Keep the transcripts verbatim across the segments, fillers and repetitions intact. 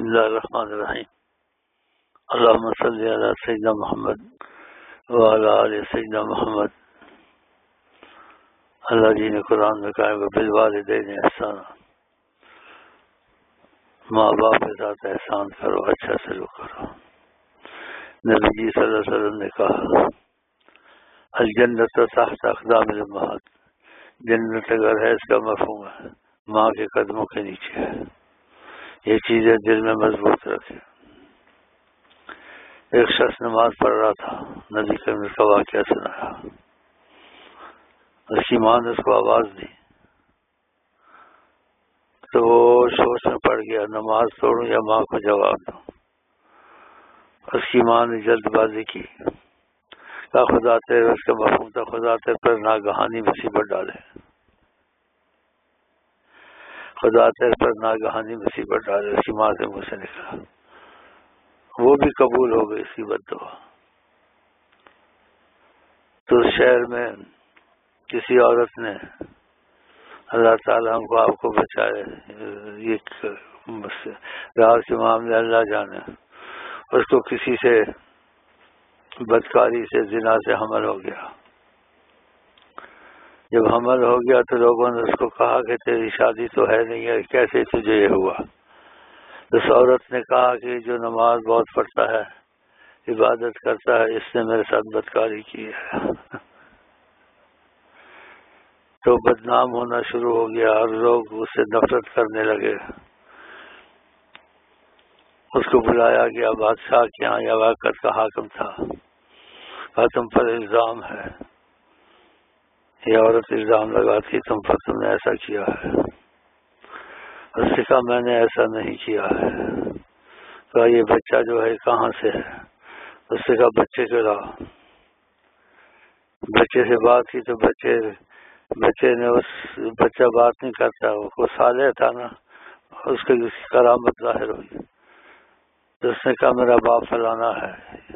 اللہ الرحمن الرحیم اللہم صلی علی سیدنا محمد وعلی آل سیدنا محمد۔ اللہ جی نے قرآن میں کہا کہ بالوالدین احسانا، ماں باپ کے ساتھ احسان کرو، اچھا سلوک کرو۔ نبی جی صلی اللہ علیہ وسلم نے کہا الجنت تحت اقدام الامہات، جنت اگر ہے اس کا مفہوم ہے ماں کے قدموں کے نیچے ہے۔ یہ چیزیں دل میں مضبوط رکھے۔ ایک شخص نماز پڑھ رہا تھا، نبی کریم نے کا واقعہ سنایا۔ اس کی ماں نے اس کو آواز دی تو وہ سوچ میں پڑ گیا، نماز توڑوں یا ماں کو جواب دوں۔ اس کی ماں نے جلد بازی کی، کہا خدا تیرے، اس کا مفہوم تھا خدا تیرے پر ناگہانی مصیبت ڈالے، خدا تیرے پر ناگہانی مصیبت ڈالے۔ اس کی ماں سے منہ سے نکلا، وہ بھی قبول ہو گئی اس کی بد دعا۔ تو اس شہر میں کسی عورت نے، اللہ تعالیٰ ہم کو آپ کو بچائے، یہ راز کے معاملے اللہ جانے، اس کو کسی سے بدکاری سے، زنا سے حمل ہو گیا۔ جب حمل ہو گیا تو لوگوں نے اس کو کہا کہ تیری شادی تو ہے نہیں ہے، کیسے تجھے یہ ہوا؟ اس عورت نے کہا کہ جو نماز بہت پڑھتا ہے، عبادت کرتا ہے، اس نے میرے ساتھ بدکاری کی ہے۔ تو بدنام ہونا شروع ہو گیا اور لوگ اس سے نفرت کرنے لگے۔ اس کو بلایا گیا بادشاہ کے یہاں، یا وقت کا حاکم تھا، کہا تم پر الزام ہے، یہ عورت الزام لگاتی تم پر، تم نے ایسا کیا ہے۔ اس نے کہا میں نے ایسا نہیں کیا ہے۔ کہا یہ بچہ جو ہے کہاں سے ہے؟ اس نے کہا بچے کے لاؤ۔ بچے سے بات کی تو بچے بچے نے اس بچہ بات نہیں کرتا، وہ صالح تھا نا، اس کی کرامت ظاہر ہوئی۔ تو اس نے کہا میرا باپ فلانا ہے۔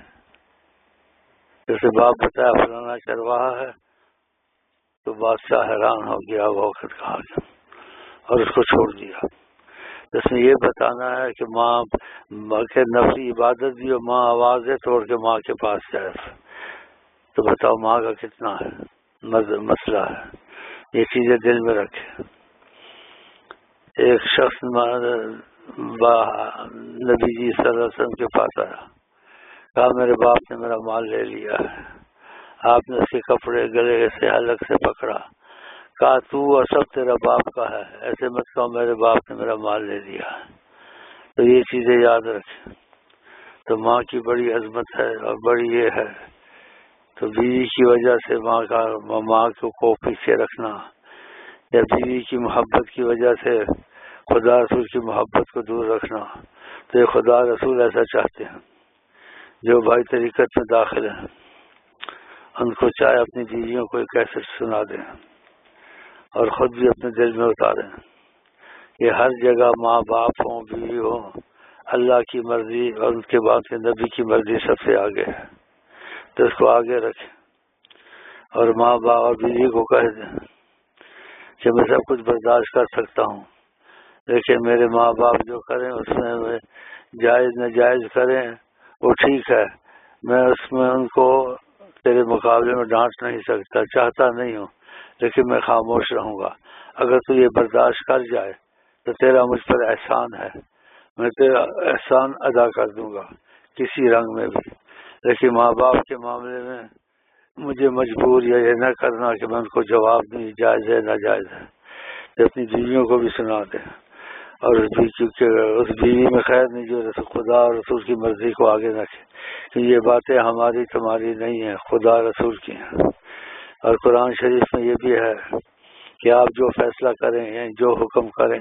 جیسے باپ بتایا فلانا چرواہا ہے، تو بادشاہ حیران ہو گیا، وہ وقت کہا گیا اور اس کو چھوڑ دیا۔ اس نے یہ بتانا ہے کہ ماں ماں کے نفلی عبادت بھی، اور ماں آوازیں توڑ کے ماں کے پاس جائے، تو بتاؤ ماں کا کتنا ہے مسئلہ ہے۔ یہ چیزیں دل میں رکھے۔ ایک شخص نبی جی صلی اللہ علیہ وسلم کے پاس آیا، کہا میرے باپ نے میرا مال لے لیا ہے۔ آپ نے اس کے کپڑے گلے سے حلق سے پکڑا، کہا تو اور سب تیرا باپ کا ہے، ایسے مت کہو میرے باپ نے میرا مال لے لیا۔ تو یہ چیزیں یاد رکھیں۔ تو ماں کی بڑی عظمت ہے اور بڑی یہ ہے۔ تو بیوی کی وجہ سے ماں کا ماں کو پیچھے رکھنا، یا بیوی کی محبت کی وجہ سے خدا رسول کی محبت کو دور رکھنا، تو یہ خدا رسول ایسا چاہتے ہیں۔ جو بھائی طریقت میں داخل ہیں ان کو چاہے اپنی بیویوں کو ایک کیسٹ سنا دیں اور خود بھی اپنے دل میں اتاریں۔ یہ ہر جگہ ماں باپ ہوں، بیوی ہوں، اللہ کی مرضی اور ان کے بعد کے نبی کی مرضی سب سے آگے ہے، تو اس کو آگے رکھیں۔ اور ماں باپ اور بیوی کو کہہ دیں کہ میں سب کچھ برداشت کر سکتا ہوں، لیکن میرے ماں باپ جو کریں اس میں جائز ناجائز کریں وہ ٹھیک ہے، میں اس میں ان کو تیرے مقابلے میں ڈانٹ نہیں سکتا، چاہتا نہیں ہوں، لیکن میں خاموش رہوں گا۔ اگر تو یہ برداشت کر جائے تو تیرا مجھ پر احسان ہے، میں تیرا احسان ادا کر دوں گا کسی رنگ میں بھی، لیکن ماں باپ کے معاملے میں مجھے مجبور یا یہ نہ کرنا کہ میں ان کو جواب دوں جائز ہے ناجائز ہے۔ تو اپنی بیویوں کو بھی سنا دیں، اور اس بیوی کیونکہ اس بیوی میں خیر نہیں جو خدا اور رسول کی مرضی کو آگے رکھے، کہ یہ باتیں ہماری تمہاری نہیں ہیں، خدا رسول کی ہیں۔ اور قرآن شریف میں یہ بھی ہے کہ آپ جو فیصلہ کریں یعنی جو حکم کریں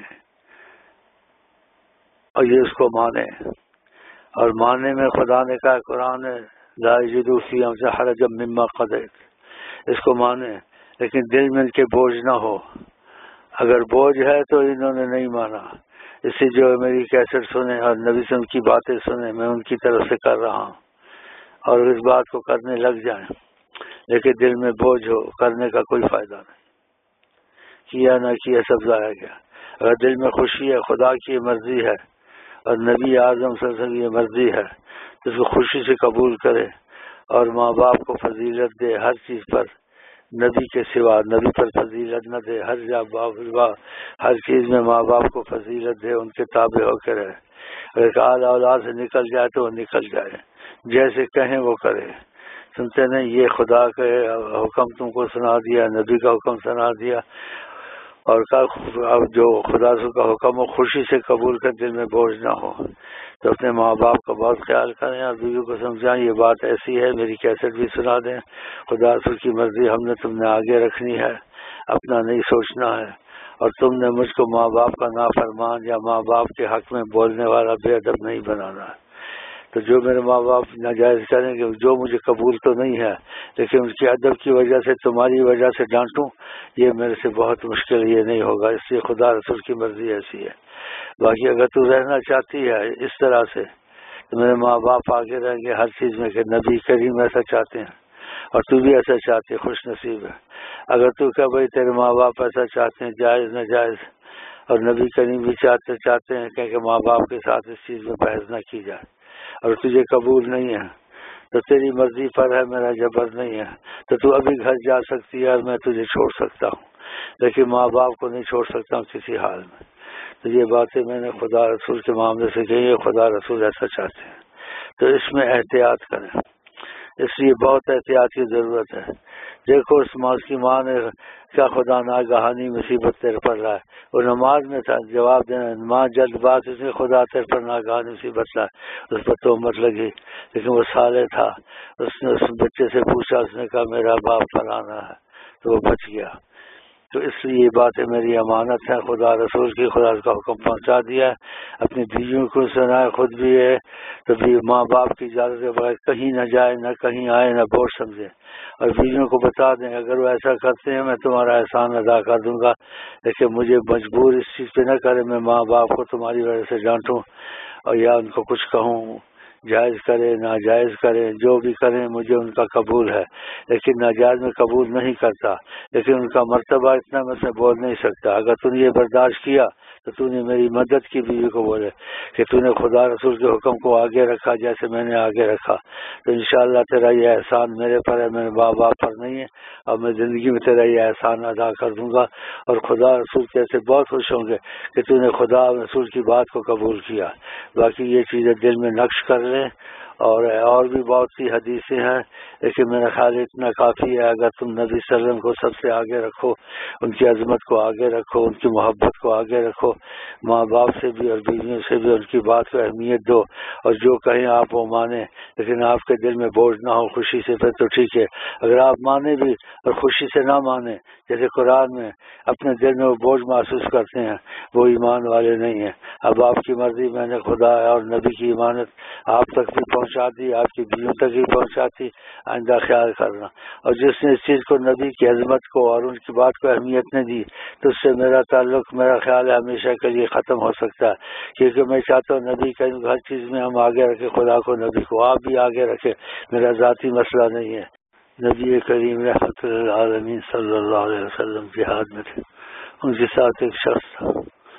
اور یہ اس کو مانیں، اور ماننے میں خدا نے کہا قرآن لا یجدوا فی انفسہم حرجا مما قضیت، اس کو مانیں لیکن دل میں ان کے بوجھ نہ ہو۔ اگر بوجھ ہے تو انہوں نے نہیں مانا، اس سے جو میری کیسٹ سنیں اور نبی صلی اللہ علیہ وسلم کی باتیں سنیں، میں ان کی طرف سے کر رہا ہوں، اور اس بات کو کرنے لگ جائیں، لیکن دل میں بوجھ ہو، کرنے کا کوئی فائدہ نہیں، کیا نہ کیا سب ضائع گیا۔ اگر دل میں خوشی ہے، خدا کی مرضی ہے، اور نبی اعظم صلی اللہ علیہ وسلم یہ مرضی ہے کہ اس کو خوشی سے قبول کرے اور ماں باپ کو فضیلت دے ہر چیز پر، نبی کے سوا نبی پر فضیلت نہ دے، ہر جا باپ ہر چیز میں ماں باپ کو فضیلت دے، ان کے تابع ہو کے رہے، اگر اعلی اولاد سے نکل جائے تو وہ نکل جائے، جیسے کہیں وہ کرے۔ سنتے نہیں، یہ خدا کے حکم تم کو سنا دیا، نبی کا حکم سنا دیا، اور جو خدا کا حکم ہو خوشی سے قبول کر، دل میں بوجھ نہ ہو۔ تو اپنے ماں باپ کا بہت خیال کریں اور بیوی کو سمجھائیں یہ بات ایسی ہے، میری کیسٹ بھی سنا دیں، خدا رسول کی مرضی ہم نے تم نے آگے رکھنی ہے، اپنا نہیں سوچنا ہے، اور تم نے مجھ کو ماں باپ کا نافرمان یا ماں باپ کے حق میں بولنے والا بے ادب نہیں بنانا ہے۔ تو جو میرے ماں باپ ناجائز کریں گے، جو مجھے قبول تو نہیں ہے لیکن ان کے ادب کی وجہ سے تمہاری وجہ سے ڈانٹوں، یہ میرے سے بہت مشکل، یہ نہیں ہوگا، اس لیے خدا رسول کی مرضی ایسی ہے۔ باقی اگر تو رہنا چاہتی ہے اس طرح سے تو میرے ماں باپ آگے رہیں گے ہر چیز میں کہ نبی کریم ایسا چاہتے ہیں اور تو بھی ایسا چاہتے، خوش نصیب ہے۔ اگر تو کہ بھائی تیرے ماں باپ ایسا چاہتے ہیں، جائز ناجائز، اور نبی کریم بھی چاہتے چاہتے ہیں کہ ماں باپ کے ساتھ اس چیز میں بحث نہ کی جائے، اور تجھے قبول نہیں ہے تو تیری مرضی پر ہے، میرا جبر نہیں ہے، تو تو ابھی گھر جا سکتی ہے اور میں تجھے چھوڑ سکتا ہوں، لیکن ماں باپ کو نہیں چھوڑ سکتا ہوں کسی حال میں۔ تو یہ باتیں میں نے خدا رسول کے معاملے سے کہی ہے، خدا رسول ایسا چاہتے ہیں، تو اس میں احتیاط کریں، اس لیے بہت احتیاط کی ضرورت ہے۔ دیکھو اس ماں کی ماں نے کیا خدا ناگہانی مصیبت تیرے پر لائے، وہ نماز میں تھا، جواب دینا ماں جلد بات، اس نے خدا تیرے پر ناگہانی مصیبت لائے، اس پر تہمت لگی، لیکن وہ صالح تھا، اس نے اس بچے سے پوچھا، اس نے کہا میرا باپ فلانا ہے، تو وہ بچ گیا۔ تو اس لیے یہ باتیں میری امانت ہیں، خدا رسول کی، خدا کا حکم پہنچا دیا ہے، اپنی بیویوں کو سنائے، خود بھی ہے تو بھی ماں باپ کی اجازت کے بغیر کہیں نہ جائے، نہ کہیں آئے، نہ بوجھ سمجھے، اور بیویوں کو بتا دیں اگر وہ ایسا کرتے ہیں میں تمہارا احسان ادا کر دوں گا، لیکن مجھے مجبور اس چیز پہ نہ کرے میں ماں باپ کو تمہاری وجہ سے ڈانٹوں اور یا ان کو کچھ کہوں، جائز کرے ناجائز کریں، جو بھی کریں مجھے ان کا قبول ہے، لیکن ناجائز میں قبول نہیں کرتا، لیکن ان کا مرتبہ اتنا میں سے بول نہیں سکتا۔ اگر تو نے یہ برداشت کیا تو تو نے میری مدد کی، بیوی کو بولے کہ تو نے خدا رسول کے حکم کو آگے رکھا جیسے میں نے آگے رکھا، تو انشاءاللہ تیرا یہ احسان میرے پر ہے، میرے ماں باپ پر نہیں ہے، اور میں زندگی میں تیرا یہ احسان ادا کر دوں گا، اور خدا رسول کیسے بہت خوش ہوں گے کہ تو نے خدا رسول کی بات کو قبول کیا۔ باقی یہ چیزیں دل میں نقش کر لیں، اور اور بھی بہت سی حدیثیں ہیں، لیکن میرا خیال اتنا کافی ہے۔ اگر تم نبی صلی اللہ علیہ وسلم کو سب سے آگے رکھو، ان کی عظمت کو آگے رکھو، ان کی محبت کو آگے رکھو، ماں باپ سے بھی اور بیویوں سے بھی ان کی بات کو اہمیت دو، اور جو کہیں آپ وہ مانیں، لیکن آپ کے دل میں بوجھ نہ ہو، خوشی سے، پھر تو ٹھیک ہے۔ اگر آپ مانیں بھی اور خوشی سے نہ مانیں، جیسے قرآن میں اپنے دل میں وہ بوجھ محسوس کرتے ہیں، وہ ایمان والے نہیں ہیں۔ اب آپ کی مرضی، میں نے خدا اور نبی کی امانت آپ تک بھی پہنچا دی، آپ کی بیویوں تک بھی پہنچا دی، آئندہ خیال کرنا۔ اور جس نے اس چیز کو نبی کی عظمت کو اور ان کی بات کو اہمیت نہیں دی تو اس سے میرا تعلق، میرا خیال ہے ہمیشہ کے لیے ختم ہو سکتا ہے، کیونکہ میں چاہتا ہوں نبی کہ ہر چیز میں ہم آگے رکھیں، خدا کو نبی کو، آپ بھی آگے رکھیں، میرا ذاتی مسئلہ نہیں ہے۔ نبی کریم رحمۃ اللہ عالمین صلی اللہ علیہ وسلم جہاد میں تھے، ان کے ساتھ ایک شخص تھا،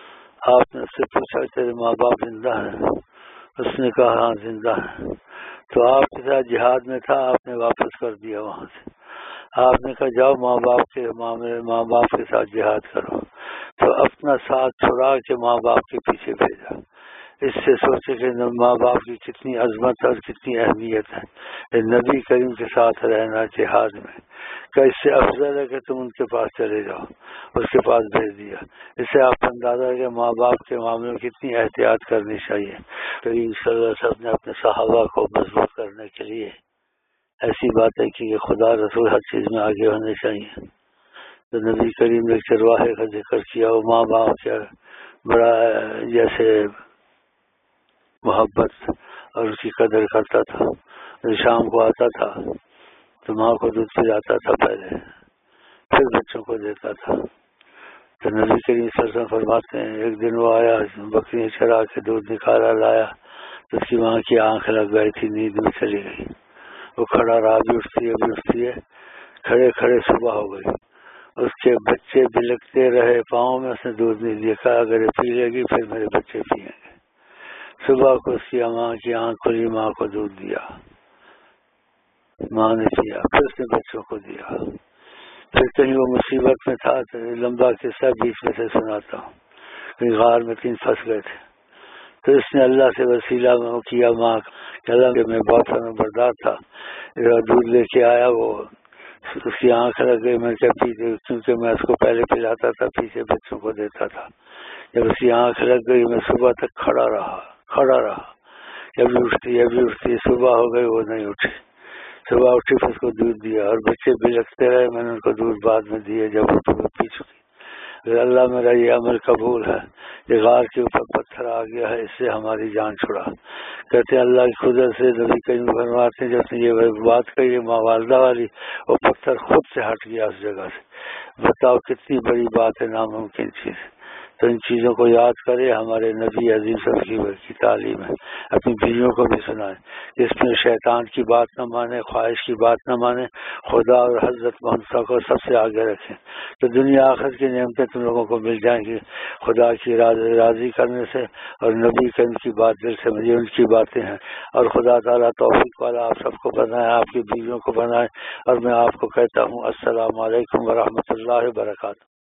آپ نے اس سے پوچھا تیرے ماں باپ زندہ ہیں؟ اس نے کہا ہاں زندہ ہیں۔ تو آپ کے ساتھ جہاد میں تھا، آپ نے واپس کر دیا وہاں سے، آپ نے کہا جاؤ ماں باپ کے معاملے ماں باپ کے ساتھ جہاد کرو، تو اپنا ساتھ چھڑا کے ماں باپ کے پیچھے بھیجا۔ اس سے سوچے کہ ماں باپ کی کتنی عظمت اور کتنی اہمیت ہے، نبی کریم کے ساتھ رہنا جہاد میں، کہ اس سے افضل ہے کہ تم ان کے پاس چلے جاؤ، اس کے پاس بھیج دیا۔ اس سے آپ اندازہ ہے کہ ماں باپ کے معاملے میں کتنی احتیاط کرنی چاہیے۔ کریم صلی اللہ علیہ وسلم نے اپنے صحابہ کو مضبوط کرنے کے لیے ایسی باتیں کی کہ خدا رسول ہر چیز میں آگے ہونے چاہیے۔ تو نبی کریم نے چرواہے کا ذکر کیا، وہ ماں باپ کیا بڑا جیسے محبت اور اس کی قدر کرتا تھا، شام کو آتا تھا تو ماں کو دودھ پلاتا تھا پہلے، پھر بچوں کو دیتا تھا۔ تو نبی کریم صلی اللہ علیہ وسلم فرماتے ہیں ایک دن وہ آیا، بکریاں چرا کے دودھ نکالا لایا، تو اس کی ماں کی آنکھ لگ گئی تھی، نیند میں چلی گئی، وہ کھڑا رہا، بھی اٹھتی ہے بھی اٹھتی ہے، کھڑے کھڑے صبح ہو گئی، اس کے بچے بلکتے رہے پاؤں میں، اس نے دودھ نہیں دیا، کہا اگر یہ پی لے گی پھر میرے بچے پئیں گے۔ صبح کو اس کی ماں کی آنکھ کھلی، ماں کو دودھ دیا، ماں نے پیا، پھر اس نے بچوں کو دیا۔ پھر کہیں وہ مصیبت میں تھا تو لمبا قصہ بیچ میں سے سناتا ہوں، کہیں غار میں کہیں پھنس گئے تھے، تو اس نے اللہ سے وسیلہ کیا ماں کہ اللہ کہ میں بہت فرما بردار تھا، دودھ لے کے آیا، وہ اس کی آنکھ لگ گئی، میں کیا پیتے، کیونکہ میں اس کو پہلے پلاتا تھا، پیچھے بچوں کو دیتا تھا۔ جب اس کی آنکھ لگ گئی میں صبح تک کھڑا رہا کھڑا رہا ابھی اٹھتی ابھی اٹھتی صبح ہو گئی وہ نہیں اٹھی، صبح اٹھی پھر اس کو دودھ دیا، اور بچے بلکتے رہے، میں نے ان کو دودھ بعد میں دیے جب اٹھی وہ پی چکی۔ اللہ میرا یہ عمل قبول ہے، یہ غار کے اوپر پتھر آ گیا ہے، اس سے ہماری جان چھڑا۔ کہتے ہیں اللہ کی قدرت سے نبی کریم فرماتے ہیں جب یہ بات کہی ماں والدہ والی، وہ پتھر خود سے ہٹ گیا اس جگہ سے۔ بتاؤ کتنی بڑی بات ہے، ناممکن چیز۔ تو ان چیزوں کو یاد کرے، ہمارے نبی عظیم صلی اللہ علیہ وسلم کی تعلیم ہے، اپنی بیویوں کو بھی سنائیں، اس میں شیطان کی بات نہ مانے، خواہش کی بات نہ مانے، خدا اور حضرت محمد کو سب سے آگے رکھیں، تو دنیا آخرت کی نعمتیں تم لوگوں کو مل جائیں گی خدا کی راضی کرنے سے، اور نبی کے ان کی بات دل سے مجھے ان کی باتیں ہیں، اور خدا تعالیٰ توفیق والا آپ سب کو بنائے، آپ کی بیویوں کو بنائے، اور میں آپ کو کہتا ہوں السلام علیکم ورحمۃ اللہ وبرکاتہ۔